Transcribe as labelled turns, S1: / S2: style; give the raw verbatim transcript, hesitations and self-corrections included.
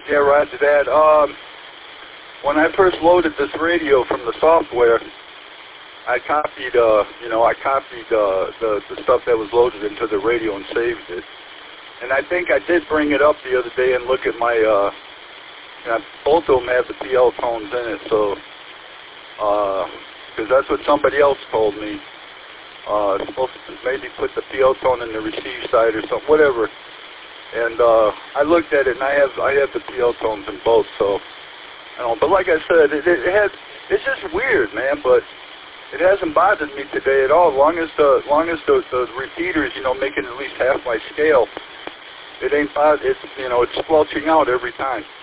S1: Yeah, roger that. Um, when I first loaded this radio from the software, I copied, uh, you know, I copied uh, the, the stuff that was loaded into the radio and saved it. And I think I did bring it up the other day and look at my, uh, you know, both of them have the P L tones in it, so, because uh, that's what somebody else told me. Uh, supposed to maybe put the P L tone in the receive side or something, whatever. And uh, I looked at it, and I have I have the P L tones in both, so, I don't know. But like I said, it, it has, it's just weird, man, but it hasn't bothered me today at all. As long as the long as the, the repeaters, you know, making at least half my scale, it ain't bothered. It's, you know, it's squelching out every time.